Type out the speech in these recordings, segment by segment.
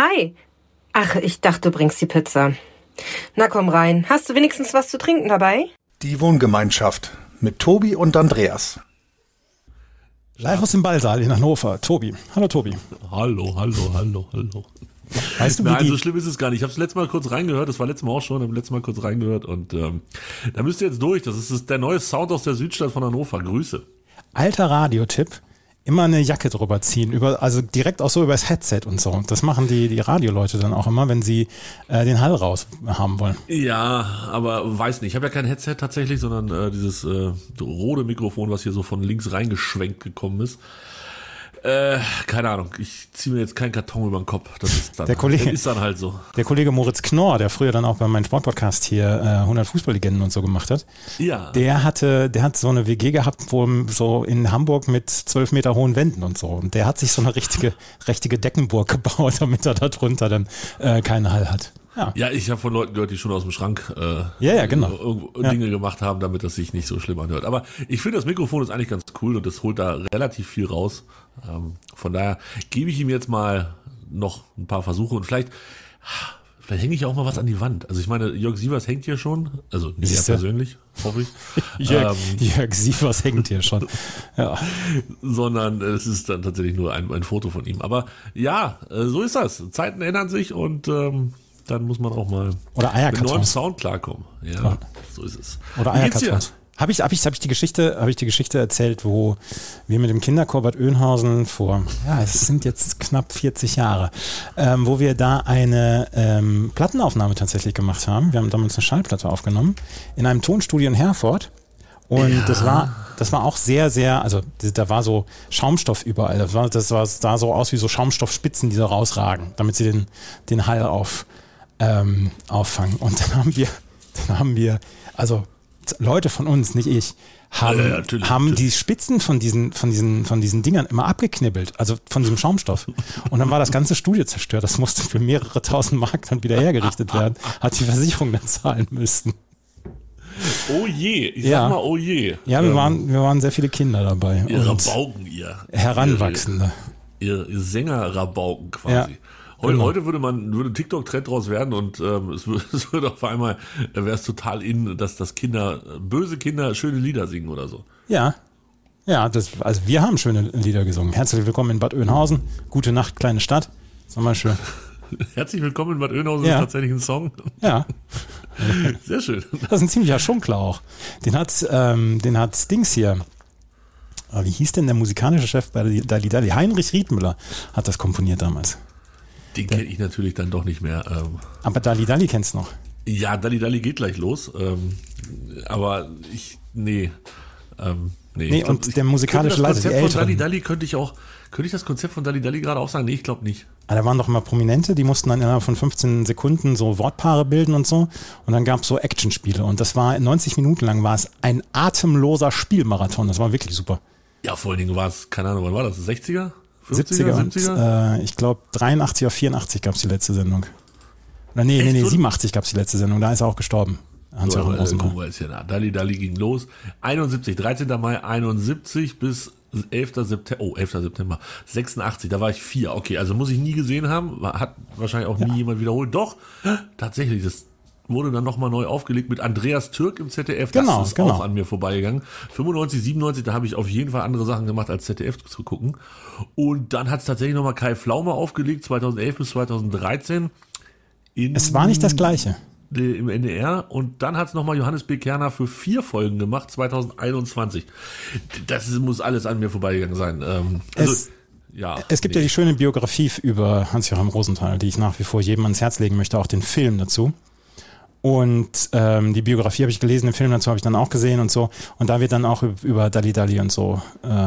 Hi. Ach, ich dachte, du bringst die Pizza. Na komm rein. Hast du wenigstens was zu trinken dabei? Die Wohngemeinschaft mit Tobi und Andreas. Live aus dem Ballsaal in Hannover. Tobi. Hallo Tobi. Hallo. Weißt du, Nein, so schlimm ist es gar nicht. Ich habe das letzte Mal kurz reingehört, das war letztes Mal auch schon, habe letztes Mal kurz reingehört und da müsst ihr jetzt durch. Das ist der neue Sound aus der Südstadt von Hannover. Grüße. Alter Radiotipp. Immer eine Jacke drüber ziehen, also direkt auch so übers Headset und so. Das machen die Radioleute dann auch immer, wenn sie den Hall raus haben wollen. Ja, aber weiß nicht. Ich habe ja kein Headset tatsächlich, sondern dieses rote Mikrofon, was hier so von links reingeschwenkt gekommen ist. Keine Ahnung, ich ziehe mir jetzt keinen Karton über den Kopf. Das ist dann, ist dann halt so. Der Kollege Moritz Knorr, der früher dann auch bei meinem Sportpodcast hier 100 Fußballlegenden und so gemacht hat, ja. Der hat so eine WG gehabt, wo so in Hamburg mit 12 Meter hohen Wänden und so. Und der hat sich so eine richtige Deckenburg gebaut, damit er da drunter dann keinen Hall hat. Ja, ich habe von Leuten gehört, die schon aus dem Schrank genau. Dinge gemacht haben, damit das sich nicht so schlimm anhört. Aber ich finde, das Mikrofon ist eigentlich ganz cool und das holt da relativ viel raus. Von daher gebe ich ihm jetzt mal noch ein paar Versuche und vielleicht hänge ich auch mal was an die Wand. Also ich meine, Jörg Sievers hängt hier schon, also nicht er persönlich, hoffe ich. Jörg Sievers hängt hier schon. Ja. Sondern es ist dann tatsächlich nur ein Foto von ihm. Aber ja, so ist das. Zeiten ändern sich und dann muss man auch mal mit neuem Sound klarkommen. Ja, so ist es. Oder Eierkartons. Hab ich die Geschichte erzählt, wo wir mit dem Kinderchor Oeynhausen es sind jetzt knapp 40 Jahre, wo wir da eine Plattenaufnahme tatsächlich gemacht haben. Wir haben damals eine Schallplatte aufgenommen in einem Tonstudio in Herford. Und das war auch sehr, sehr, also da war so Schaumstoff überall. Das sah so aus wie so Schaumstoffspitzen, die so rausragen, damit sie den Hall auffangen. Und dann haben wir, also Leute von uns, nicht ich, haben die Spitzen von diesen Dingern immer abgeknibbelt, also von diesem Schaumstoff. Und dann war das ganze Studio zerstört. Das musste für mehrere tausend Mark dann wieder hergerichtet werden. Hat die Versicherung dann zahlen müssen. Oh je, ich sag mal oh je. Ja, wir waren sehr viele Kinder dabei. Ihr Rabauken, ihr. Heranwachsende. Ihr Sänger-Rabauken quasi. Ja. Heute würde TikTok-Trend draus werden und es würde auf einmal, wäre es total in, dass böse Kinder schöne Lieder singen oder so. Ja. Ja, also wir haben schöne Lieder gesungen. Herzlich willkommen in Bad Oeynhausen. Gute Nacht, kleine Stadt. Das war mal schön. Herzlich willkommen in Bad Oeynhausen ist tatsächlich ein Song. Ja. Sehr schön. Das ist ein ziemlicher Schunkler auch. Den hat Dings hier. Wie hieß denn der musikalische Chef bei Dalli Dalli? Heinrich Riethmüller hat das komponiert damals. Den kenne ich natürlich dann doch nicht mehr. Aber Dalli Dalli kennst du noch? Ja, Dalli Dalli geht gleich los. Aber nee, und der musikalische Leiter, die Älteren. Könnte ich das Konzept von Dalli Dalli gerade auch sagen? Nee, ich glaube nicht. Da waren doch immer Prominente, die mussten dann innerhalb von 15 Sekunden so Wortpaare bilden und so. Und dann gab es so Actionspiele. Und das war 90 Minuten lang war es ein atemloser Spielmarathon. Das war wirklich super. Ja, vor allen Dingen war es, keine Ahnung, wann war das? 60er? 50er? 70er? Und ich glaube 83 oder 84 gab es die letzte Sendung. Oder nee, 87 gab es die letzte Sendung. Da ist er auch gestorben. Hans-Joachim Rosenthal. Dalli Dalli ging los. 13. Mai 71 bis 11. September 86, da war ich 4. Okay, also muss ich nie gesehen haben, hat wahrscheinlich auch nie jemand wiederholt. Doch, tatsächlich, das wurde dann nochmal neu aufgelegt mit Andreas Türk im ZDF. Das ist auch an mir vorbeigegangen. 95, 97, da habe ich auf jeden Fall andere Sachen gemacht, als ZDF zu gucken. Und dann hat es tatsächlich nochmal Kai Pflaume aufgelegt, 2011 bis 2013. Es war nicht das Gleiche. Im NDR und dann hat es nochmal Johannes B. Kerner für 4 Folgen gemacht, 2021. Das muss alles an mir vorbeigegangen sein. Es gibt ja die schöne Biografie über Hans-Joachim Rosenthal, die ich nach wie vor jedem ans Herz legen möchte, auch den Film dazu. Und die Biografie habe ich gelesen, den Film dazu habe ich dann auch gesehen und so. Und da wird dann auch über Dalli Dalli und so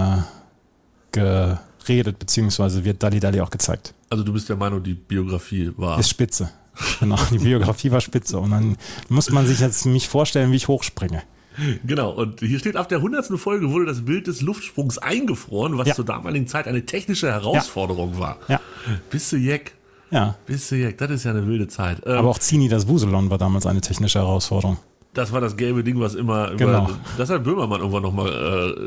geredet, beziehungsweise wird Dalli Dalli auch gezeigt. Also du bist der Meinung, die Biografie war... Ist spitze. Genau, die Biografie war spitze. Und dann muss man sich jetzt mich vorstellen, wie ich hochspringe. Genau, und hier steht, ab der 100. Folge wurde das Bild des Luftsprungs eingefroren, was zur damaligen Zeit eine technische Herausforderung war. Ja. Bist du Jeck? Ja. Bist du Jeck? Das ist ja eine wilde Zeit. Aber auch Zini, das Wuselon, war damals eine technische Herausforderung. Das war das gelbe Ding, was immer das hat Böhmermann irgendwann nochmal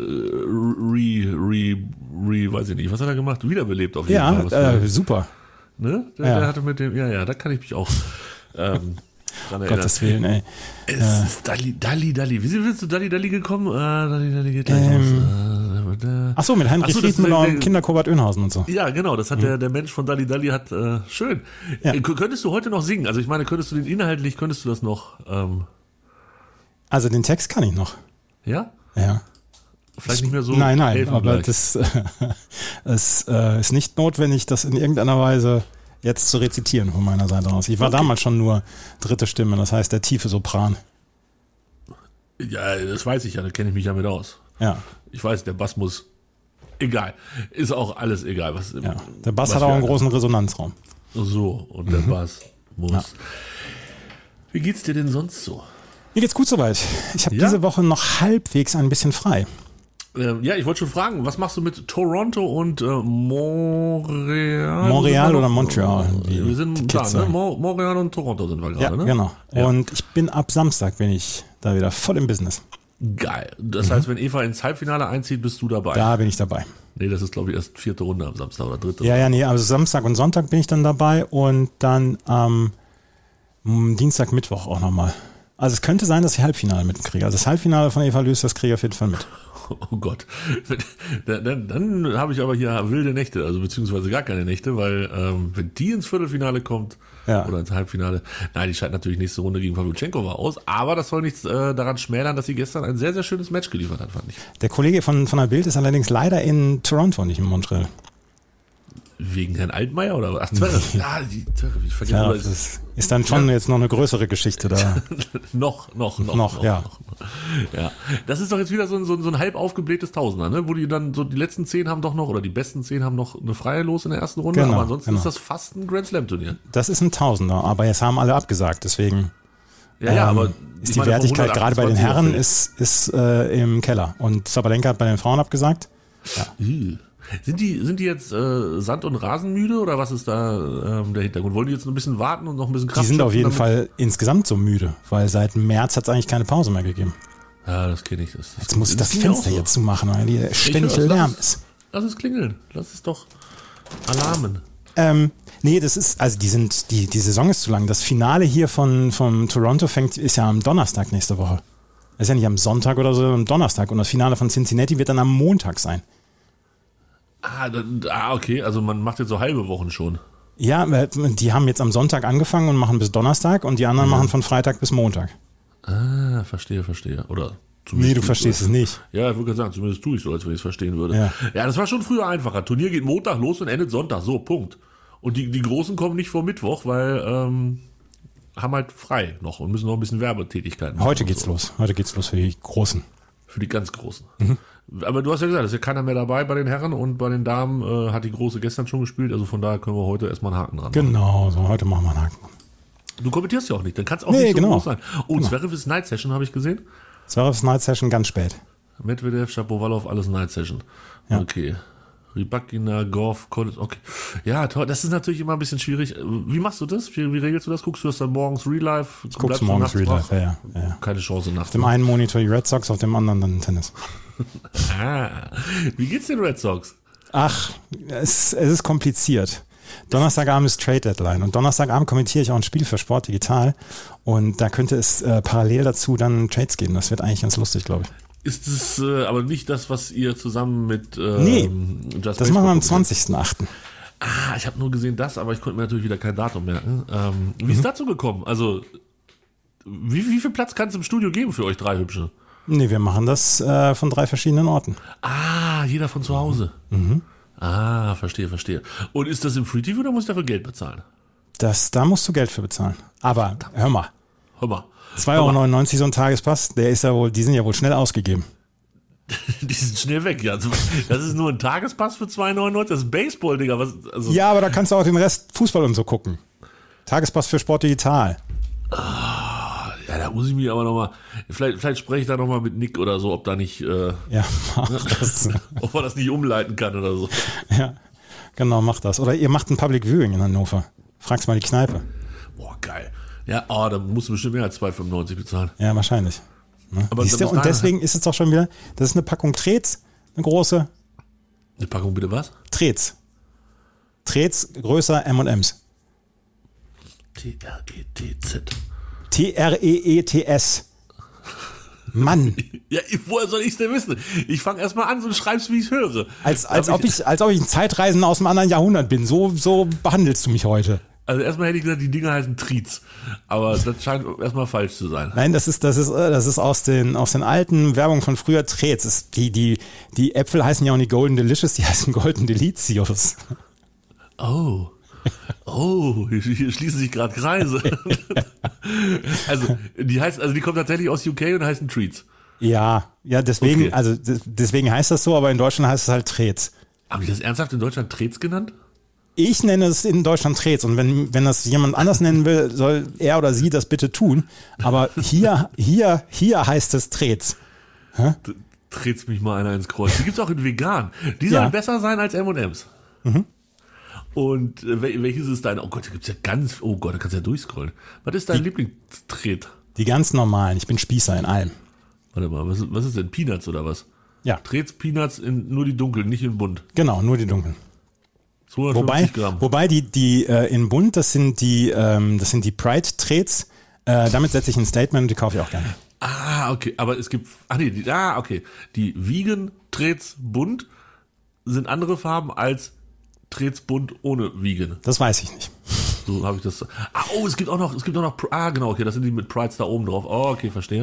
weiß ich nicht, was hat er gemacht? Wiederbelebt auf jeden Fall. Ja, super. Ne? Der hatte mit dem, da kann ich mich auch dran erinnern. Gottes Willen, ey. Es ist Dalli. Wie willst du Dalli gekommen? Dalli geht gleich los. Achso, mit Heinrich Riedmüller und Kinderkobert Oehnhausen und so. Ja, genau, das hat der Mensch von Dalli hat, schön. Ja. Könntest du heute noch singen? Also ich meine, könntest du das noch? Also den Text kann ich noch. Ja? Ja. Vielleicht nicht mehr so. Nein, aber das ist nicht notwendig, das in irgendeiner Weise jetzt zu rezitieren von meiner Seite aus. Ich war damals schon nur dritte Stimme, das heißt der tiefe Sopran. Ja, das weiß ich ja, da kenne ich mich ja mit aus. Ja. Ich weiß, der Bass muss, egal, ist auch alles egal. Der Bass hat auch einen großen Resonanzraum. So, und der Bass muss. Ja. Wie geht's dir denn sonst so? Mir geht's gut soweit. Ich habe diese Woche noch halbwegs ein bisschen frei. Ja, ich wollte schon fragen, was machst du mit Toronto und Montreal? Montreal oder Montreal? Wir sind da, ne? Montreal und Toronto sind wir gerade, ne? Genau. Ja. Und ich bin ab Samstag, bin ich da wieder voll im Business. Geil. Das heißt, wenn Eva ins Halbfinale einzieht, bist du dabei? Da bin ich dabei. Nee, das ist, glaube ich, erst 4. Runde am Samstag oder 3. Also Samstag und Sonntag bin ich dann dabei und dann am Dienstag, Mittwoch auch nochmal. Also es könnte sein, dass ich Halbfinale mitkriege. Also das Halbfinale von Eva Lüß, das kriege ich auf jeden Fall mit. Oh Gott. Dann habe ich aber hier wilde Nächte, also beziehungsweise gar keine Nächte, weil wenn die ins Viertelfinale kommt oder ins Halbfinale, die scheidet natürlich nächste Runde gegen Pawlutschenkova aus, aber das soll nichts daran schmälern, dass sie gestern ein sehr, sehr schönes Match geliefert hat, fand ich. Der Kollege von der Bild ist allerdings leider in Toronto, nicht in Montreal. Wegen Herrn Altmaier oder was? Ach, Zverev. Ich vergesse ja, das ist dann schon jetzt noch eine größere Geschichte da. noch. Ja. Das ist doch jetzt wieder so ein halb aufgeblähtes Tausender, ne? Wo die dann so die letzten 10 haben doch noch, oder die besten 10 haben noch eine freie los in der ersten Runde, aber ansonsten ist das fast ein Grand Slam Turnier. Das ist ein Tausender, aber jetzt haben alle abgesagt, deswegen aber ist die Wertigkeit gerade bei den Herren ist im Keller und Sabalenka hat bei den Frauen abgesagt. Ja. Sind die jetzt Sand- und Rasenmüde oder was ist da der Hintergrund? Wollen die jetzt ein bisschen warten und noch ein bisschen Kraft? Die sind auf jeden Fall insgesamt so müde, weil seit März hat es eigentlich keine Pause mehr gegeben. Ja, das kenne ich. Jetzt muss ich das Fenster jetzt zumachen, weil die ständig Lärm ist. Lass es klingeln. Lass es doch alarmen. Nee, das ist, also die Saison ist zu lang. Das Finale hier von Toronto ist ja am Donnerstag nächste Woche. Das ist ja nicht am Sonntag oder so, am Donnerstag. Und das Finale von Cincinnati wird dann am Montag sein. Okay, also man macht jetzt so halbe Wochen schon. Ja, die haben jetzt am Sonntag angefangen und machen bis Donnerstag und die anderen machen von Freitag bis Montag. Verstehe. Oder nee, du verstehst es nicht. Ja, ich würde sagen, zumindest tue ich so, als wenn ich es verstehen würde. Ja, das war schon früher einfacher. Turnier geht Montag los und endet Sonntag, so, Punkt. Und die Großen kommen nicht vor Mittwoch, weil haben halt frei noch und müssen noch ein bisschen Werbetätigkeiten machen. Heute geht's los für die Großen. Für die ganz Großen. Aber du hast ja gesagt, es ist ja keiner mehr dabei bei den Herren und bei den Damen hat die Große gestern schon gespielt, also von daher können wir heute erstmal einen Haken dran machen. Genau, so heute machen wir einen Haken. Du kommentierst ja auch nicht, dann kann es auch nicht so groß sein. Zverev's Night Session habe ich gesehen. Zverev's Night Session ganz spät. Medvedev, Shapovalov, alles Night Session. Ja. Okay. Rybakina, Goff, Collins, okay. Ja, toll, das ist natürlich immer ein bisschen schwierig. Wie machst du das? Wie regelst du das? Guckst du das dann morgens Real Life? Ich guck's morgens Real Life, ja. Keine Chance nachts. Auf dem einen Monitor die Red Sox, auf dem anderen dann Tennis. Wie geht's den Red Sox? Ach, es ist kompliziert. Donnerstagabend ist Trade Deadline und Donnerstagabend kommentiere ich auch ein Spiel für Sport Digital und da könnte es parallel dazu dann Trades geben. Das wird eigentlich ganz lustig, glaube ich. Ist es aber nicht das, was ihr zusammen mit nee, das machen wir am 20.08. Ich habe nur gesehen das, aber ich konnte mir natürlich wieder kein Datum merken. Wie ist dazu gekommen? Also, wie viel Platz kann es im Studio geben für euch drei Hübsche? Nee, wir machen das von 3 verschiedenen Orten. Jeder von zu Hause. Verstehe. Und ist das im Free TV oder muss ich dafür Geld bezahlen? Da musst du Geld für bezahlen. Aber hör mal. 2,99 € so ein Tagespass, die sind ja wohl schnell ausgegeben. Die sind schnell weg, ja. Das ist nur ein Tagespass für 2,99 €, das ist Baseball, Digga. Ja, aber da kannst du auch den Rest Fußball und so gucken. Tagespass für Sport Digital. Ja, da muss ich mich aber nochmal, vielleicht spreche ich da nochmal mit Nick oder so, ob da nicht, mach das. Ob man das nicht umleiten kann oder so. Ja, genau, mach das. Oder ihr macht ein Public Viewing in Hannover. Fragst mal die Kneipe. Boah, geil. Ja, da musst du bestimmt mehr als 2,95 € bezahlen. Ja, wahrscheinlich. Aber und deswegen ist es doch schon wieder, das ist eine Packung Trets, eine große. Eine Packung bitte was? Trets Trets größer M&M's? T-R-E-T-Z. T-R-E-E-T-S. Mann. Ja, woher soll ich es denn wissen? Ich fange erstmal an und schreib's, wie ich höre. Als ob ich ein Zeitreisender aus einem anderen Jahrhundert bin. So behandelst du mich heute. Also erstmal hätte ich gesagt, die Dinger heißen Triez. Aber das scheint erstmal falsch zu sein. Nein, das ist aus den alten Werbungen von früher Trets. Die Äpfel heißen ja auch nicht Golden Delicious, die heißen Golden Delicious. Hier schließen sich gerade Kreise. Also die kommen tatsächlich aus UK und heißen Treats. Ja, deswegen, Okay. also deswegen heißt das so, aber in Deutschland heißt es halt Trets. Haben die das ernsthaft in Deutschland Treats genannt? Ich nenne es in Deutschland Trets und wenn das jemand anders nennen will, soll er oder sie das bitte tun. Aber hier heißt es Trets. Dreht's mich mal einer ins Kreuz. Die gibt's auch in vegan. Die sollen besser sein als M&M's. Und welches ist dein? Oh Gott, da gibt's ja da kannst du ja durchscrollen. Was ist dein Lieblingstret? Die ganz normalen. Ich bin Spießer in allem. Warte mal, was ist denn? Peanuts oder was? Ja. Trets, Peanuts, nur die dunklen, nicht in bunt. Genau, nur die dunklen. 250 Gramm. Wobei die in bunt, das sind die Pride-Trets. Damit setze ich ein Statement und die kaufe ich auch gerne. Ah, okay, aber es gibt, okay. Die Vegan-Trets bunt sind andere Farben als Trets bunt ohne Vegan. Das weiß ich nicht. So habe ich das. Es gibt auch noch, genau, okay, das sind die mit Prides da oben drauf. Oh, okay, verstehe.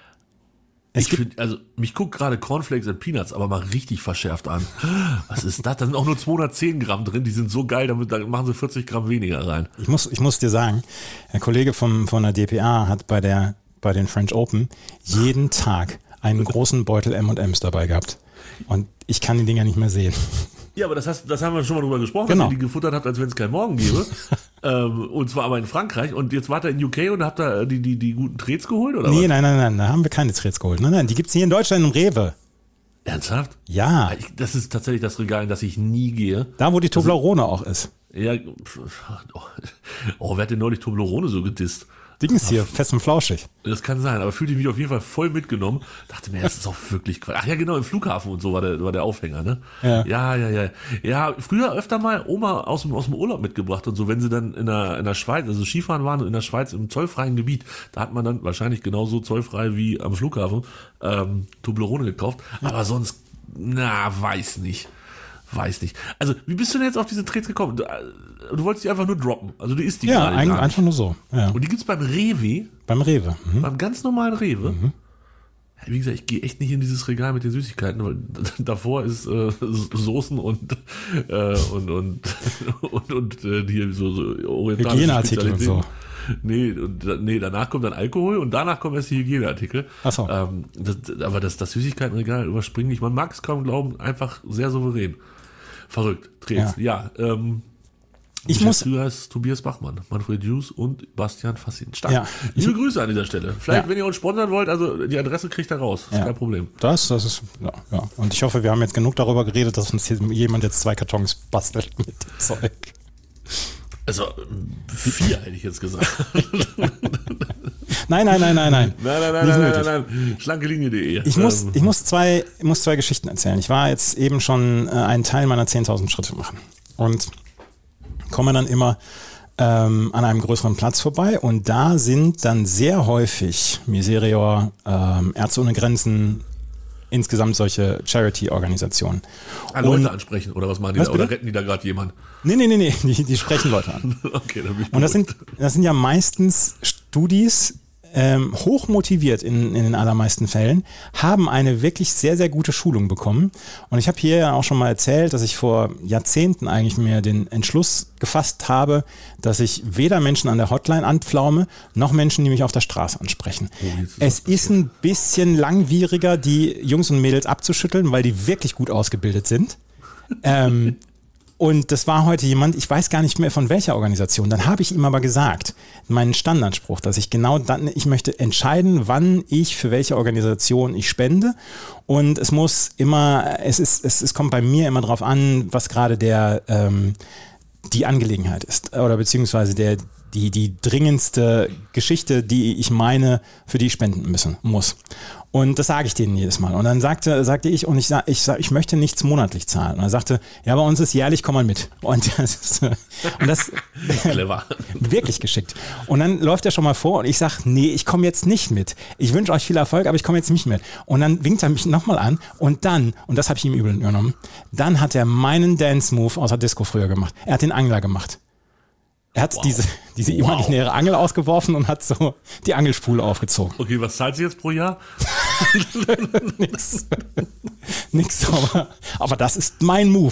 Mich guckt gerade Cornflakes und Peanuts aber mal richtig verschärft an. Was ist das? Da sind auch nur 210 Gramm drin, die sind so geil, da machen sie 40 Gramm weniger rein. Ich muss dir sagen, der Kollege von der DPA hat bei den French Open jeden Tag einen großen Beutel M&M's dabei gehabt. Und ich kann die Dinger nicht mehr sehen. Ja, aber das haben wir schon mal drüber gesprochen, Genau. dass ihr die gefuttert habt, als wenn es keinen Morgen gäbe. Und zwar aber in Frankreich. Und jetzt wart ihr in UK und habt da die guten Trets geholt, oder Nee, was? nein, da haben wir keine Trets geholt. Nein, die gibt's hier in Deutschland im Rewe. Ernsthaft? Ja, Das ist tatsächlich das Regal, in das ich nie gehe. da wo die Toblerone auch ist. Ja, wer hat denn neulich Toblerone so gedisst? Dings hier, fest und flauschig. Das kann sein, aber fühlte ich mich auf jeden Fall voll mitgenommen. Dachte mir, das ist auch wirklich Quatsch. Ach ja, genau, im Flughafen und so war der Aufhänger, ne? Ja. Ja. Ja, früher öfter mal Oma aus dem Urlaub mitgebracht und so, wenn sie dann in der Schweiz, also Skifahren waren und in der Schweiz im zollfreien Gebiet, da hat man dann wahrscheinlich genauso zollfrei wie am Flughafen Toblerone gekauft. Aber sonst, weiß nicht. Also, wie bist du denn jetzt auf diese Trets gekommen? Du wolltest die einfach nur droppen. Also, du isst die Ja, gerade gar nicht. einfach nur so. Ja. Und die gibt's beim Rewe, Beim Rewe. beim ganz normalen Rewe. Wie gesagt, ich gehe echt nicht in dieses Regal mit den Süßigkeiten, weil davor ist Soßen und die so orientalische Hygieneartikel und so. Nee, danach kommt dann Alkohol und danach kommen erst die Hygieneartikel. Ach so. Aber das Süßigkeitenregal überspringe ich. Man mag es kaum glauben, einfach sehr souverän. Verrückt. Trets. Ja. Geschäftsführer ist Tobias Bachmann, Manfred Jus und Bastian Fassin. Stark. Ja. Liebe Grüße an dieser Stelle. Vielleicht, wenn ihr uns sponsern wollt, also die Adresse kriegt ihr raus. Ist kein Problem. Das ist, ja. Und ich hoffe, wir haben jetzt genug darüber geredet, dass uns hier jemand jetzt 2 Kartons bastelt mit dem Zeug. Also 4 hätte ich jetzt gesagt. Nein. Nein. nötig. Schlankelinie.de. Ich muss zwei Geschichten erzählen. Ich war jetzt eben schon einen Teil meiner 10.000 Schritte machen und komme dann immer an einem größeren Platz vorbei und da sind dann sehr häufig Miserior, Ärzte ohne Grenzen, insgesamt solche Charity-Organisationen. Leute ansprechen oder was machen die da? Oder retten die da gerade jemanden? Nee, die sprechen Leute an. Okay, dann bin ich Und das sind ja meistens Studis, hochmotiviert in den allermeisten Fällen, haben eine wirklich sehr, sehr gute Schulung bekommen. Und ich habe hier ja auch schon mal erzählt, dass ich vor Jahrzehnten eigentlich mir den Entschluss gefasst habe, dass ich weder Menschen an der Hotline anpflaume, noch Menschen, die mich auf der Straße ansprechen. Es ist ein bisschen langwieriger, die Jungs und Mädels abzuschütteln, weil die wirklich gut ausgebildet sind. Und das war heute jemand, ich weiß gar nicht mehr von welcher Organisation. Dann habe ich ihm aber gesagt, meinen Standardspruch, dass ich ich möchte entscheiden, wann ich für welche Organisation ich spende. Und es muss immer, es kommt bei mir immer drauf an, was gerade die Angelegenheit ist. Oder beziehungsweise die dringendste Geschichte, die ich meine, für die ich spenden muss. Und das sage ich denen jedes Mal. Und dann sagte ich, und ich möchte nichts monatlich zahlen. Und er sagte, ja, bei uns ist jährlich, komm mal mit. Und das Clever. Wirklich geschickt. Und dann läuft er schon mal vor und ich sage, nee, ich komme jetzt nicht mit. Ich wünsche euch viel Erfolg, aber ich komme jetzt nicht mit. Und dann winkt er mich nochmal an und das habe ich ihm übel genommen, dann hat er meinen Dance-Move aus der Disco früher gemacht. Er hat den Angler gemacht. Er hat diese imaginäre Angel ausgeworfen und hat so die Angelspule aufgezogen. Okay, was zahlt sie jetzt pro Jahr? Nix, aber das ist mein Move.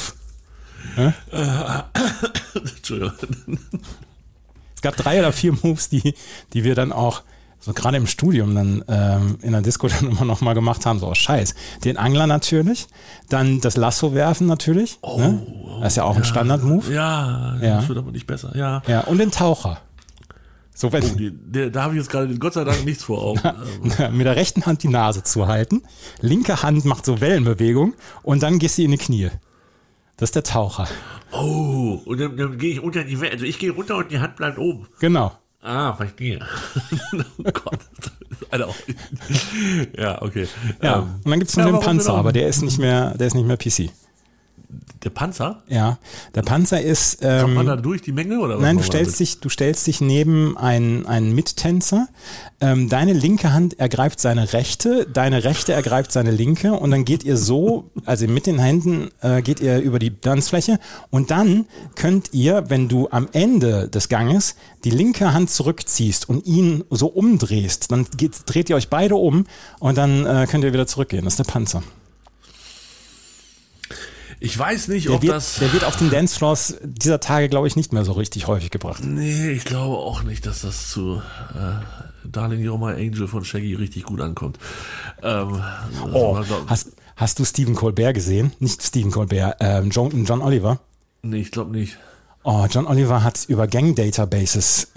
Entschuldigung. Es gab 3 oder 4 Moves, die wir dann auch so gerade im Studium dann in der Disco dann immer noch mal gemacht haben, so Scheiß. Den Angler natürlich, dann das Lasso werfen natürlich. Ne? Das ist ja auch ein Standard-Move. Ja, das wird aber nicht besser. Ja. Ja, und den Taucher. So, wenn Da habe ich jetzt gerade Gott sei Dank nichts vor Augen. mit der rechten Hand die Nase zu halten, linke Hand macht so Wellenbewegung und dann gehst du in die Knie. Das ist der Taucher. Oh, und dann gehe ich unter die Welle. Also ich gehe runter und die Hand bleibt oben. Genau. Ah, verstehe. Oh Gott. Alter. Ja, okay. Ja, und dann gibt es noch den Panzer, aber der ist nicht mehr PC. Der Panzer? Ja, der Panzer ist... Kommt man da durch die Menge? Oder was? Nein, du stellst dich neben einen Mittänzer. Deine linke Hand ergreift seine rechte, deine rechte ergreift seine linke und dann geht ihr so, also mit den Händen geht ihr über die Tanzfläche und dann könnt ihr, wenn du am Ende des Ganges die linke Hand zurückziehst und ihn so umdrehst, dann dreht ihr euch beide um und dann könnt ihr wieder zurückgehen. Das ist der Panzer. Ich weiß nicht, der wird auf den Dancefloors dieser Tage, glaube ich, nicht mehr so richtig häufig gebracht. Nee, ich glaube auch nicht, dass das zu Darling You're My Angel von Shaggy richtig gut ankommt. Hast du Stephen Colbert gesehen? Nicht Stephen Colbert, John Oliver? Nee, ich glaube nicht. Oh, John Oliver hat über Gang-Databases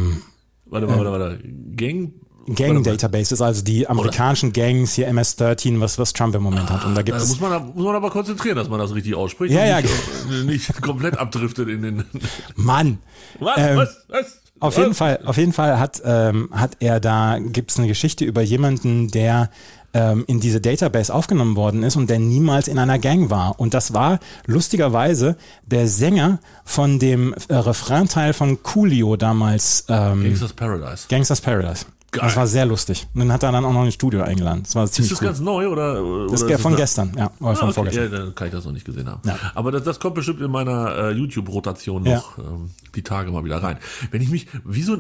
Warte. Gang-Databases, also die amerikanischen Gangs, hier MS-13, was Trump im Moment hat. Und da gibt es. Muss man aber konzentrieren, dass man das richtig ausspricht. Ja, und nicht komplett abdriftet in den. Mann! Was? Auf jeden Fall hat er da, gibt's eine Geschichte über jemanden, der in diese Database aufgenommen worden ist und der niemals in einer Gang war. Und das war lustigerweise der Sänger von dem Refrainteil von Coolio damals. Gangsta's Paradise. Geil. Das war sehr lustig. Und dann hat er dann auch noch ins Studio eingeladen. Das war ziemlich Ist das ganz neu oder das ist von gestern, ja. Oder von vorgestern. Ja, dann kann ich das noch nicht gesehen haben. Ja. Aber das kommt bestimmt in meiner YouTube-Rotation noch die Tage mal wieder rein. Wenn ich mich wie so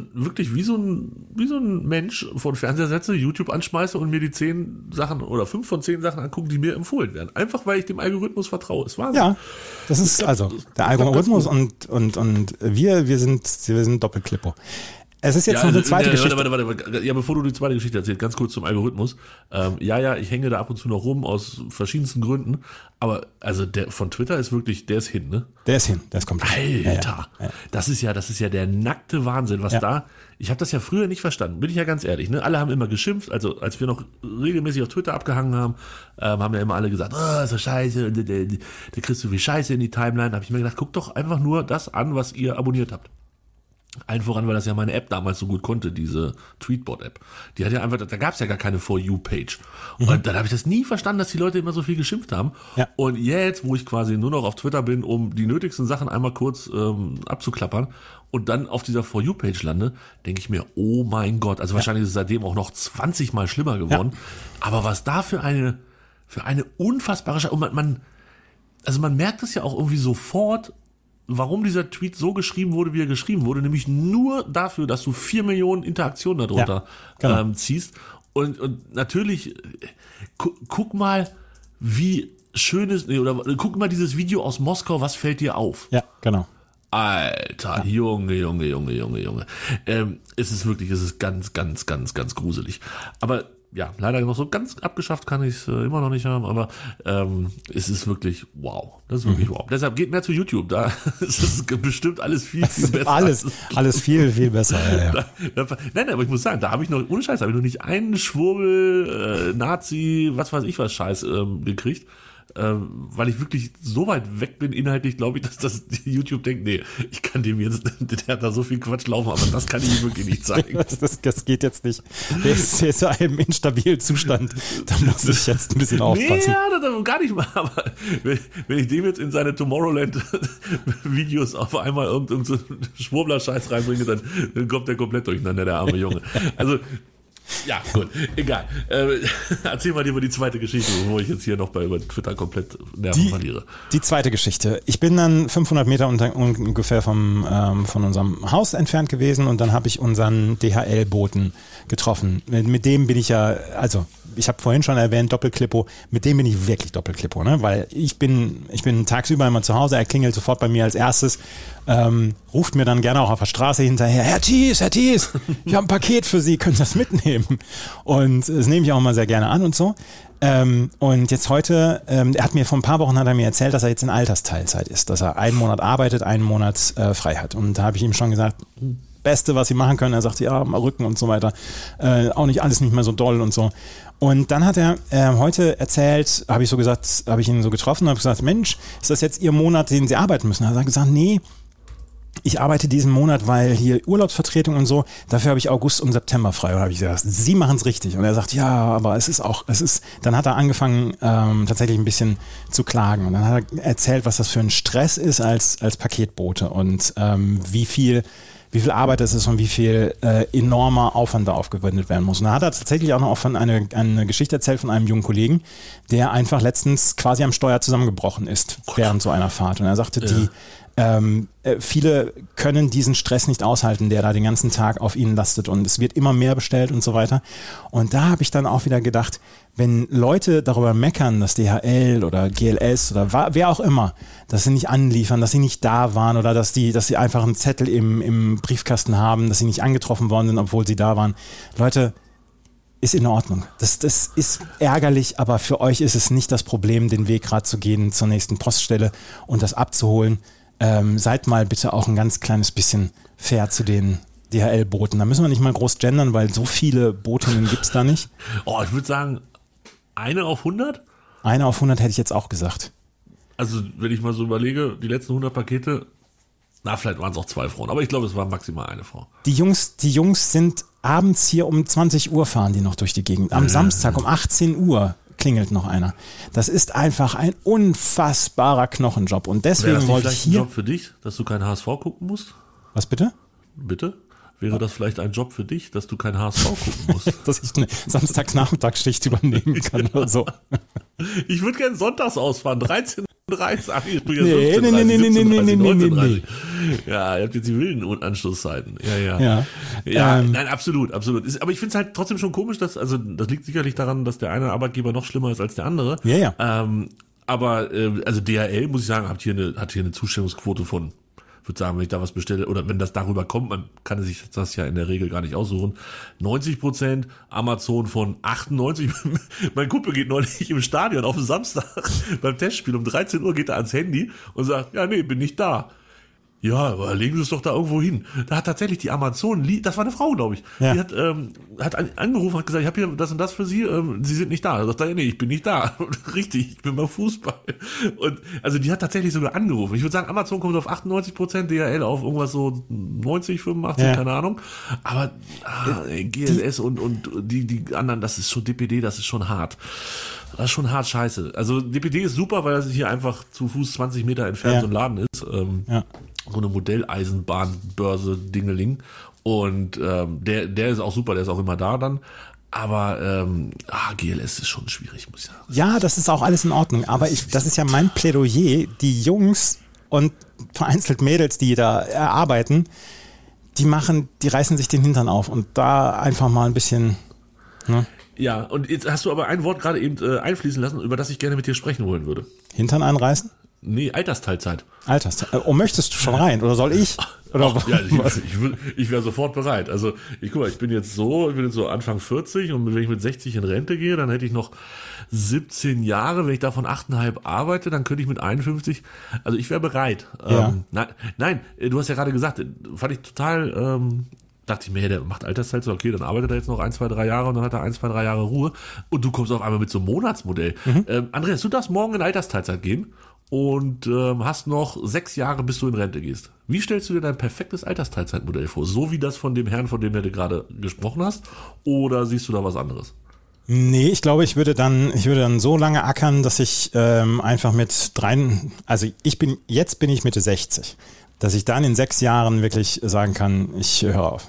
ein Mensch vor den Fernseher setze, YouTube anschmeiße und mir die 10 Sachen oder 5 von 10 Sachen angucke, die mir empfohlen werden. Einfach, weil ich dem Algorithmus vertraue. Es war ja, das ist der Algorithmus und wir sind Doppelklippo. Es ist jetzt noch eine zweite Geschichte. Warte. Ja, bevor du die zweite Geschichte erzählst, ganz kurz zum Algorithmus. Ich hänge da ab und zu noch rum aus verschiedensten Gründen. Aber also der von Twitter ist wirklich, der ist hin, ne? Der ist komplett. Alter, ja. Das ist ja der nackte Wahnsinn, was da. Ich habe das ja früher nicht verstanden, bin ich ja ganz ehrlich. Ne? Alle haben immer geschimpft, also als wir noch regelmäßig auf Twitter abgehangen haben, haben ja immer alle gesagt, oh, so scheiße, der kriegst du viel Scheiße in die Timeline. Da habe ich mir gedacht, guck doch einfach nur das an, was ihr abonniert habt. Allen voran, weil das ja meine App damals so gut konnte, diese Tweetbot-App. Die hat ja einfach, da gab es ja gar keine For You-Page. Und dann habe ich das nie verstanden, dass die Leute immer so viel geschimpft haben. Ja. Und jetzt, wo ich quasi nur noch auf Twitter bin, um die nötigsten Sachen einmal kurz abzuklappern und dann auf dieser For You-Page lande, denke ich mir, oh mein Gott, also wahrscheinlich ist es seitdem auch noch 20 Mal schlimmer geworden. Ja. Aber was da für eine unfassbare und man merkt es ja auch irgendwie sofort, warum dieser Tweet so geschrieben wurde, wie er geschrieben wurde, nämlich nur dafür, dass du 4 Millionen Interaktionen darunter ziehst. Und natürlich, guck mal, wie schön ist, oder guck mal dieses Video aus Moskau, was fällt dir auf? Ja, genau. Alter, Junge. Es ist ganz, ganz, ganz, ganz gruselig. Aber ja, leider noch so ganz abgeschafft kann ich es immer noch nicht haben, aber es ist wirklich wow. Das ist wirklich wow. Deshalb geht mehr zu YouTube, da ist es bestimmt alles viel, viel besser. Alles viel, viel besser. Ja. Nein, aber ich muss sagen, da habe ich noch, ohne Scheiß, habe ich noch nicht einen Schwurbel, Nazi, was weiß ich was Scheiß gekriegt. weil ich wirklich so weit weg bin inhaltlich, glaube ich, dass das YouTube denkt, nee, ich kann dem jetzt, der hat da so viel Quatsch laufen, aber das kann ich ihm wirklich nicht zeigen. Das geht jetzt nicht. Der ist in einem instabilen Zustand. Da muss ich jetzt ein bisschen aufpassen. Nee, ja, gar nicht mal. Aber wenn ich dem jetzt in seine Tomorrowland-Videos auf einmal irgend so Schwurbler-Scheiß reinbringe, dann kommt der komplett durcheinander, der arme Junge. Also, ja, gut, egal. Erzähl mal dir über die zweite Geschichte, bevor ich jetzt hier noch über Twitter komplett Nerven verliere. Die zweite Geschichte. Ich bin dann 500 Meter ungefähr von unserem Haus entfernt gewesen und dann habe ich unseren DHL-Boten getroffen. Mit dem bin ich ja, also ich habe vorhin schon erwähnt, Doppelklippo, mit dem bin ich wirklich Doppelklippo, ne? Weil ich bin tagsüber immer zu Hause, er klingelt sofort bei mir als erstes, ruft mir dann gerne auch auf der Straße hinterher, Herr Thies, ich habe ein Paket für Sie, können Sie das mitnehmen? Und das nehme ich auch mal sehr gerne an und so. Und jetzt heute, er hat mir vor ein paar Wochen hat er mir erzählt, dass er jetzt in Altersteilzeit ist, dass er einen Monat arbeitet, einen Monat frei hat. Und da habe ich ihm schon gesagt, Beste, was Sie machen können. Er sagt, ja, mal Rücken und so weiter. Auch nicht alles nicht mehr so doll und so. Und dann hat er heute erzählt, habe ich ihn so getroffen und habe gesagt, Mensch, ist das jetzt Ihr Monat, den Sie arbeiten müssen? Er hat gesagt, nee, ich arbeite diesen Monat, weil hier Urlaubsvertretung und so, dafür habe ich August und September frei. Und habe ich gesagt, Sie machen es richtig. Und er sagt, ja, aber dann hat er angefangen, tatsächlich ein bisschen zu klagen. Und dann hat er erzählt, was das für ein Stress ist als Paketbote und wie viel Arbeit es ist und wie viel enormer Aufwand da aufgewendet werden muss. Und da hat er tatsächlich auch noch von eine Geschichte erzählt von einem jungen Kollegen, der einfach letztens quasi am Steuer zusammengebrochen ist während so einer Fahrt. Und er sagte, viele können diesen Stress nicht aushalten, der da den ganzen Tag auf ihnen lastet und es wird immer mehr bestellt und so weiter. Und da habe ich dann auch wieder gedacht, wenn Leute darüber meckern, dass DHL oder GLS oder wer auch immer, dass sie nicht anliefern, dass sie nicht da waren oder dass sie einfach einen Zettel im Briefkasten haben, dass sie nicht angetroffen worden sind, obwohl sie da waren. Leute, ist in Ordnung. Das ist ärgerlich, aber für euch ist es nicht das Problem, den Weg gerade zu gehen zur nächsten Poststelle und das abzuholen. Seid mal bitte auch ein ganz kleines bisschen fair zu den DHL-Boten. Da müssen wir nicht mal groß gendern, weil so viele Botinnen gibt es da nicht. Oh, ich würde sagen, eine auf 100? Eine auf 100 hätte ich jetzt auch gesagt. Also, wenn ich mal so überlege, die letzten 100 Pakete, vielleicht waren es auch 2 Frauen, aber ich glaube, es war maximal eine Frau. Die Jungs sind abends hier um 20 Uhr fahren die noch durch die Gegend. Am Samstag um 18 Uhr klingelt noch einer. Das ist einfach ein unfassbarer Knochenjob und deswegen wollte ich hier... Wäre das vielleicht ein Job für dich, dass du kein HSV gucken musst? Was bitte? Bitte? Wäre das vielleicht ein Job für dich, dass du kein HSV gucken musst? Dass ich eine Samstagnachmittagsschicht übernehmen kann oder so. Ich würde gerne sonntags ausfahren, 13:30. Ach, ich bin jetzt 15:30, nee. Ja, ihr habt jetzt die wilden Anschlusszeiten. Ja. Nein, absolut. Aber ich finde es halt trotzdem schon komisch, das liegt sicherlich daran, dass der eine Arbeitgeber noch schlimmer ist als der andere. Ja. Aber DHL, muss ich sagen, hat hier eine Zustellungsquote von, ich würde sagen, wenn ich da was bestelle, oder wenn das darüber kommt, man kann sich das ja in der Regel gar nicht aussuchen, 90%, Amazon von 98%. Mein Kumpel geht neulich im Stadion auf den Samstag beim Testspiel um 13 Uhr, geht er ans Handy und sagt, ja, nee, bin nicht da. Ja, aber legen Sie es doch da irgendwo hin. Da hat tatsächlich die Amazon, das war eine Frau, glaube ich, die hat angerufen, hat gesagt, ich habe hier das und das für Sie, Sie sind nicht da. Da sagt er, nee, ich bin nicht da. Richtig, ich bin beim Fußball. Und also die hat tatsächlich sogar angerufen. Ich würde sagen, Amazon kommt auf 98%, DHL auf irgendwas so 90, 85, keine Ahnung. Aber GLS und die anderen, das ist schon DPD, das ist schon hart. Das ist schon hart scheiße. Also DPD ist super, weil das hier einfach zu Fuß 20 Meter entfernt so ein Laden ist. So eine Modelleisenbahnbörse Dingeling. Und der ist auch super, der ist auch immer da dann. Aber GLS ist schon schwierig, muss ich sagen. Ja, das ist auch alles in Ordnung. Aber das ist ja mein Plädoyer. Die Jungs und vereinzelt Mädels, die da arbeiten, die reißen sich den Hintern auf. Und da einfach mal ein bisschen... Ne? Ja, und jetzt hast du aber ein Wort gerade eben einfließen lassen, über das ich gerne mit dir sprechen wollen würde. Hintern einreißen? Nee, Altersteilzeit. Oh, möchtest du schon rein? Oder soll ich? Oder ja, ich wäre sofort bereit. Also, ich bin jetzt so Anfang 40 und wenn ich mit 60 in Rente gehe, dann hätte ich noch 17 Jahre. Wenn ich davon 8,5 arbeite, dann könnte ich mit 51, also ich wäre bereit. Ja. Nein, du hast ja gerade gesagt, fand ich total dachte ich mir, der macht Altersteilzeit, okay, dann arbeitet er jetzt noch 1, 2, 3 Jahre und dann hat er 1, 2, 3 Jahre Ruhe und du kommst auf einmal mit so einem Monatsmodell. Andreas, du darfst morgen in Altersteilzeit gehen und hast noch 6 Jahre, bis du in Rente gehst. Wie stellst du dir dein perfektes Altersteilzeitmodell vor? So wie das von dem Herrn, von dem du gerade gesprochen hast? Oder siehst du da was anderes? Nee, ich glaube, ich würde dann so lange ackern, dass ich einfach jetzt bin ich Mitte 60, dass ich dann in 6 Jahren wirklich sagen kann, ich höre auf.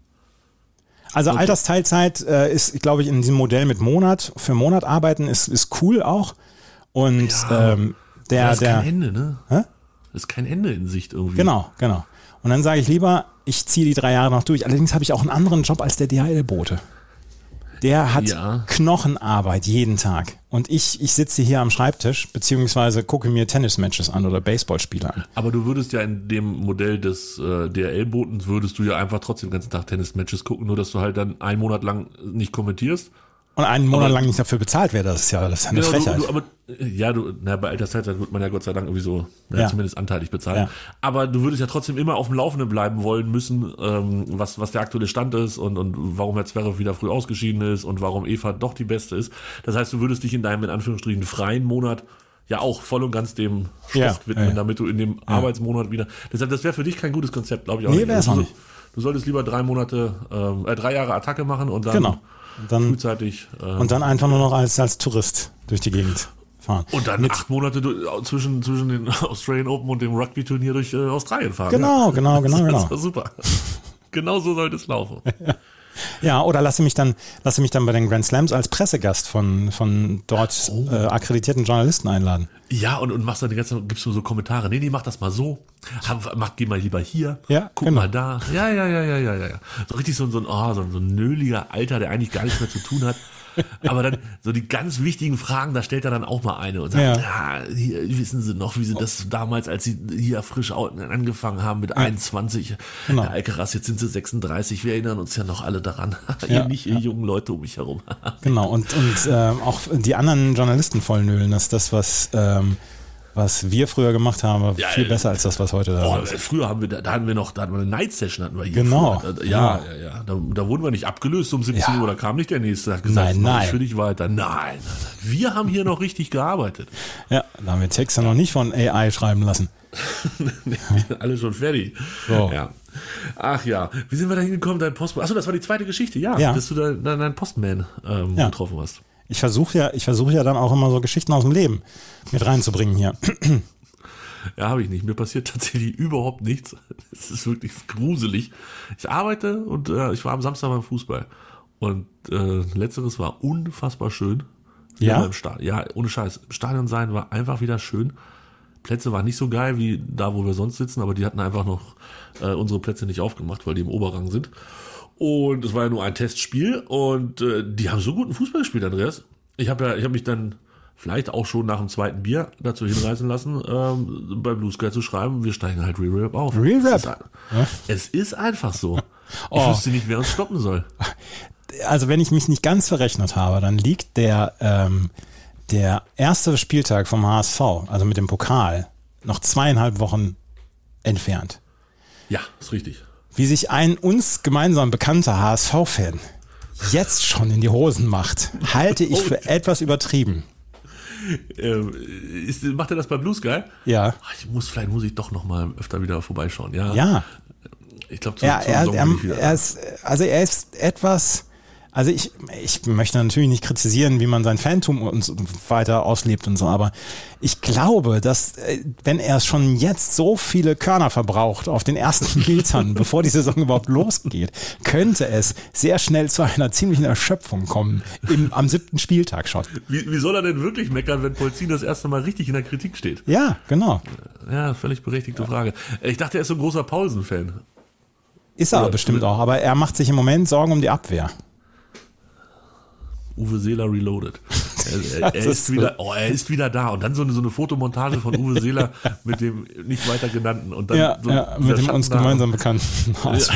Also okay. Altersteilzeit ist, glaube ich, in diesem Modell mit Monat für Monat arbeiten ist cool auch. Und das ist kein Ende, ne? Das ist kein Ende in Sicht irgendwie. Genau. Und dann sage ich lieber, ich ziehe die 3 Jahre noch durch. Allerdings habe ich auch einen anderen Job als der DHL-Bote. Der hat Knochenarbeit jeden Tag. Und ich sitze hier am Schreibtisch, beziehungsweise gucke mir Tennismatches an oder Baseballspiele an. Aber du würdest ja in dem Modell des DHL-Botens, würdest du ja einfach trotzdem den ganzen Tag Tennismatches gucken, nur dass du halt dann einen Monat lang nicht kommentierst. Und einen Monat lang nicht dafür bezahlt wäre, das ist ja eine Frechheit. Bei Altersteilzeit wird man ja Gott sei Dank irgendwie so zumindest anteilig bezahlt. Ja. Aber du würdest ja trotzdem immer auf dem Laufenden bleiben wollen müssen, was der aktuelle Stand ist und warum Herr Zverev wieder früh ausgeschieden ist und warum Eva doch die Beste ist. Das heißt, du würdest dich in deinem, in Anführungsstrichen, freien Monat ja auch voll und ganz 'dem Sport widmen, damit du in dem Arbeitsmonat wieder. Deshalb, das wäre für dich kein gutes Konzept, glaube ich auch nicht. Wäre es auch nicht. Du solltest lieber 3 Jahre Attacke machen und dann frühzeitig. Und dann einfach nur noch als Tourist durch die Gegend fahren. Und dann 8 Monate zwischen den Australian Open und dem Rugby-Turnier durch Australien fahren. Genau. Das war super. Genau so sollte es laufen. Ja, oder lasse mich dann bei den Grand Slams als Pressegast von dort akkreditierten Journalisten einladen. Ja, und machst dann die ganze Zeit, gibst du so Kommentare. Nee, mach das mal so. Geh mal lieber hier. Ja, guck mal da. Ja. So richtig so ein nöliger Alter, der eigentlich gar nichts mehr zu tun hat. Aber dann so die ganz wichtigen Fragen, da stellt er dann auch mal eine und sagt, hier, wissen Sie noch, wie Sie das damals, als Sie hier frisch angefangen haben mit 21, Herr Alcaraz, jetzt sind Sie 36, wir erinnern uns ja noch alle daran. Ihr jungen Leute um mich herum. Genau, und auch die anderen Journalisten vollnölen, dass das, was wir früher gemacht haben, war viel besser als das, was heute da ist. Früher hatten wir eine Night-Session hatten wir hier. Genau. Ja. Da wurden wir nicht abgelöst um 17 Uhr, da kam nicht der Nächste, hat gesagt, nein. Ich für dich weiter. Nein. Wir haben hier noch richtig gearbeitet. Ja, da haben wir Texte noch nicht von AI schreiben lassen. Wir sind alle schon fertig. So. Ja. Ach ja, wie sind wir da hingekommen, dein Postman? Achso, das war die zweite Geschichte, dass du deinen Postman getroffen hast. Ich versuche ja dann auch immer so Geschichten aus dem Leben mit reinzubringen hier. Ja, habe ich nicht. Mir passiert tatsächlich überhaupt nichts. Es ist wirklich gruselig. Ich arbeite und ich war am Samstag beim Fußball. Und letzteres war unfassbar schön. Ja? Ja, ohne Scheiß. Im Stadion sein war einfach wieder schön. Plätze waren nicht so geil wie da, wo wir sonst sitzen, aber die hatten einfach noch unsere Plätze nicht aufgemacht, weil die im Oberrang sind. Und es war ja nur ein Testspiel und die haben so guten Fußball gespielt, Andreas. Ich hab mich dann vielleicht auch schon nach dem zweiten Bier dazu hinreißen lassen, bei Blue Sky zu schreiben, wir steigen halt Real Rap auf. Real Rap? Es ist einfach so. Ich wüsste nicht, wer uns stoppen soll. Also wenn ich mich nicht ganz verrechnet habe, dann liegt der erste Spieltag vom HSV, also mit dem Pokal, noch 2,5 Wochen entfernt. Ja, ist richtig. Wie sich ein uns gemeinsam bekannter HSV-Fan jetzt schon in die Hosen macht, halte ich für etwas übertrieben. Macht er das bei Blue Sky? Ja. Vielleicht muss ich doch noch mal öfter wieder vorbeischauen. Ja. Ich glaube, er ist etwas. Also ich möchte natürlich nicht kritisieren, wie man sein Fantum und so weiter auslebt und so, aber ich glaube, dass wenn er schon jetzt so viele Körner verbraucht auf den ersten Metern, bevor die Saison überhaupt losgeht, könnte es sehr schnell zu einer ziemlichen Erschöpfung kommen, am 7. Spieltag schon. Wie soll er denn wirklich meckern, wenn Polzin das erste Mal richtig in der Kritik steht? Ja, genau. Ja, völlig berechtigte Frage. Ich dachte, er ist so ein großer Paulsen-Fan. Ist er bestimmt auch, aber er macht sich im Moment Sorgen um die Abwehr. Uwe Seeler reloaded. Er ist wieder da. Und dann so eine Fotomontage von Uwe Seeler mit dem nicht weiter genannten. Und dann mit dem uns gemeinsam bekannten.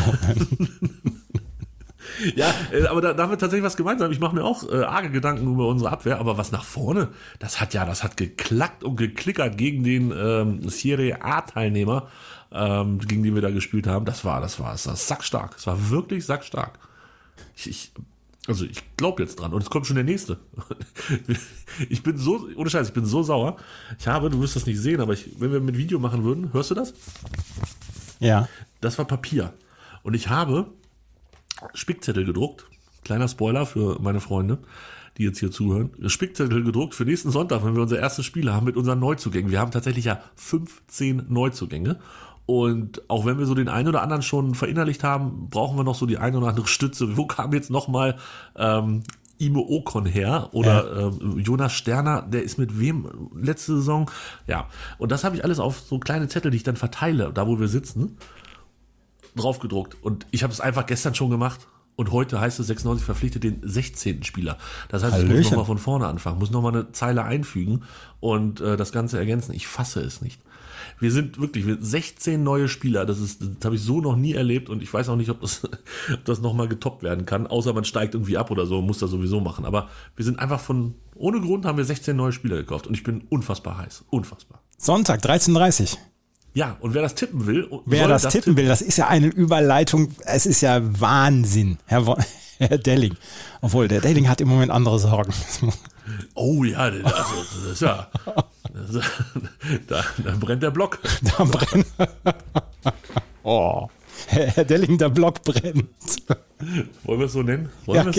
Ja, aber da haben wir tatsächlich was gemeinsam. Ich mache mir auch arge Gedanken über unsere Abwehr, aber was nach vorne, das hat geklackt und geklickert gegen den Serie A-Teilnehmer gegen die wir da gespielt haben, das war sackstark. Es war wirklich sackstark. Ich glaube jetzt dran. Und es kommt schon der nächste. Ich bin so, ohne Scheiß, ich bin so sauer. Du wirst das nicht sehen, aber wenn wir mit Video machen würden, hörst du das? Ja. Das war Papier. Und ich habe Spickzettel gedruckt. Kleiner Spoiler für meine Freunde, die jetzt hier zuhören. Spickzettel gedruckt für nächsten Sonntag, wenn wir unser erstes Spiel haben mit unseren Neuzugängen. Wir haben tatsächlich ja 15 Neuzugänge. Und auch wenn wir so den einen oder anderen schon verinnerlicht haben, brauchen wir noch so die eine oder andere Stütze. Wo kam jetzt nochmal Ime Okon her? Oder Jonas Sterner, der ist mit wem letzte Saison? Ja, und das habe ich alles auf so kleine Zettel, die ich dann verteile, da wo wir sitzen, draufgedruckt. Und ich habe es einfach gestern schon gemacht. Und heute heißt es, 96 verpflichtet den 16. Spieler. Das heißt, ich muss nochmal von vorne anfangen, muss nochmal eine Zeile einfügen und das Ganze ergänzen. Ich fasse es nicht. Wir sind 16 neue Spieler, das habe ich so noch nie erlebt und ich weiß auch nicht, ob das nochmal getoppt werden kann, außer man steigt irgendwie ab oder so, muss das sowieso machen. Aber wir sind einfach ohne Grund haben wir 16 neue Spieler gekauft und ich bin unfassbar heiß, unfassbar. Sonntag, 13:30 Uhr. Ja, und wer das tippen will... das ist ja eine Überleitung, es ist ja Wahnsinn, Herr Delling. Obwohl, der Delling hat im Moment andere Sorgen. Oh ja, das ist ja... Da brennt der Block. Da brennt. Oh. Herr Delling, der Block brennt. Wollen wir es so nennen?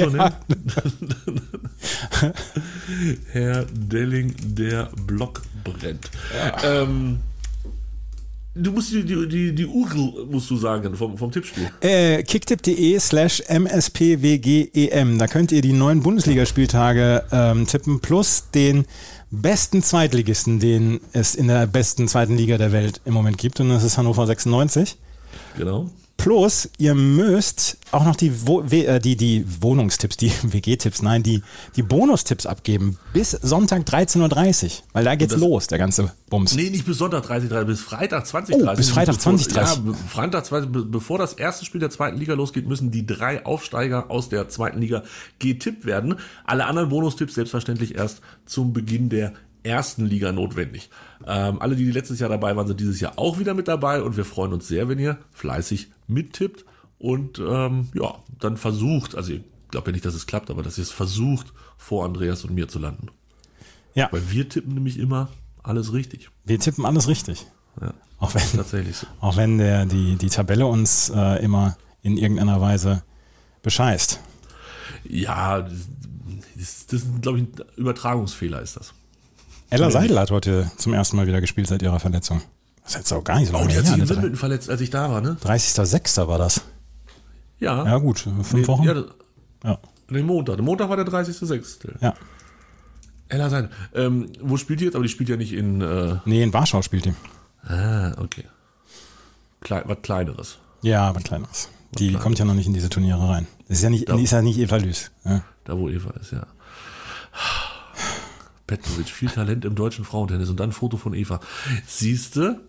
Herr Delling, der Block brennt. Ja. Du musst die URL musst du sagen vom Tippspiel. kicktipp.de/mspwgem. Da könnt ihr die 9 Bundesligaspieltage tippen plus den besten Zweitligisten, den es in der besten zweiten Liga der Welt im Moment gibt. Und das ist Hannover 96. Genau. Plus, ihr müsst auch noch die Wohnungstipps, die WG-Tipps, nein, die Bonustipps abgeben bis Sonntag 13:30 Uhr, weil da geht's los, der ganze Bums. Nee, nicht bis Sonntag 30:30, bis Freitag 20:30. Oh, bis Freitag 20:30. Ja, Freitag 20, bevor das erste Spiel der zweiten Liga losgeht, müssen die 3 Aufsteiger aus der zweiten Liga getippt werden. Alle anderen Bonustipps selbstverständlich erst zum Beginn der ersten Liga notwendig. Alle, die letztes Jahr dabei waren, sind dieses Jahr auch wieder mit dabei und wir freuen uns sehr, wenn ihr fleißig mittippt und dann versucht, also ich glaube ja nicht, dass es klappt, aber dass ihr es versucht, vor Andreas und mir zu landen. Ja. Weil wir tippen nämlich immer alles richtig. Wir tippen alles richtig. Ja, auch wenn, tatsächlich so. Auch wenn die Tabelle uns immer in irgendeiner Weise bescheißt. Ja, das ist, glaube ich, ein Übertragungsfehler ist das. Ella Seidel hat heute zum ersten Mal wieder gespielt seit ihrer Verletzung. Das ist jetzt auch gar nicht so lange her. Die hat sich im Wimbledon verletzt, als ich da war, ne? 30.06. war das. Ja. Ja gut, 5 Wochen. Ja. Den Montag. Der Montag war der 30.06. Ja. Ella Seidel. Wo spielt die jetzt? Aber die spielt ja nicht in... Nee, in Warschau spielt die. Ah, okay. Was Kleineres. Ja, was Kleineres. Die kommt ja noch nicht in diese Turniere rein. Das ist ja nicht, ist ja nicht Eva Lüß. Ja. Da, wo Eva ist, ja. Petrovic, viel Talent im deutschen Frauentennis und dann ein Foto von Eva. Siehste?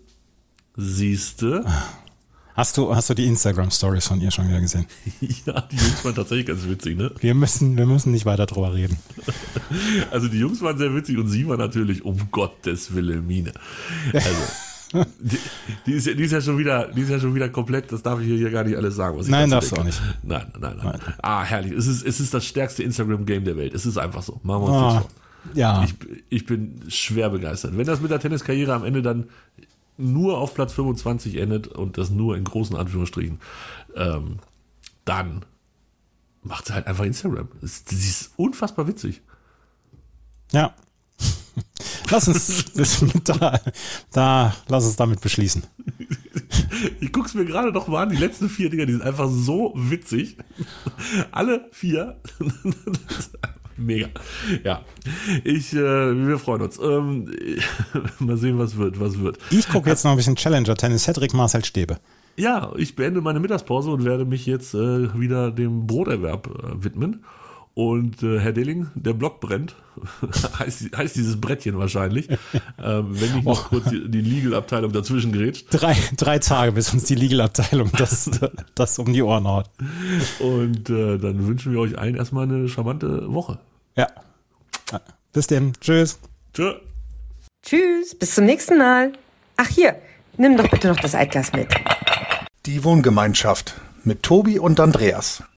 Hast du die Instagram-Stories von ihr schon wieder gesehen? Ja, die Jungs waren tatsächlich ganz witzig, ne? Wir müssen nicht weiter drüber reden. Also die Jungs waren sehr witzig und sie war natürlich um Gottes Wilhelmine. Also die ist ja schon wieder komplett, das darf ich hier gar nicht alles sagen. Was ich Nein, darfst du auch nicht. Nein. Ah, herrlich. Es ist das stärkste Instagram-Game der Welt. Es ist einfach so. Machen wir uns nichts vor. Ja. Ich bin schwer begeistert. Wenn das mit der Tenniskarriere am Ende dann nur auf Platz 25 endet und das nur in großen Anführungsstrichen, dann macht sie halt einfach Instagram. Sie ist unfassbar witzig. Ja. Lass uns damit beschließen. Ich guck's mir gerade noch mal an, die letzten 4 Dinger, die sind einfach so witzig. Alle 4. Mega. Ja. Wir freuen uns. Mal sehen, was wird. Ich gucke jetzt noch ein bisschen Challenger-Tennis. Cedric Marcel Stäbe. Ja, ich beende meine Mittagspause und werde mich jetzt wieder dem Broterwerb widmen. Und Herr Delling, der Block brennt, heißt dieses Brettchen wahrscheinlich, wenn nicht noch kurz die Legal-Abteilung dazwischen grätscht. 3 Tage, bis uns die Legal-Abteilung das um die Ohren haut. Und dann wünschen wir euch allen erstmal eine charmante Woche. Ja. Bis denn. Tschüss. Tschö. Tschüss, bis zum nächsten Mal. Ach hier, Nimm doch bitte noch das Altglas mit. Die Wohngemeinschaft mit Tobi und Andreas.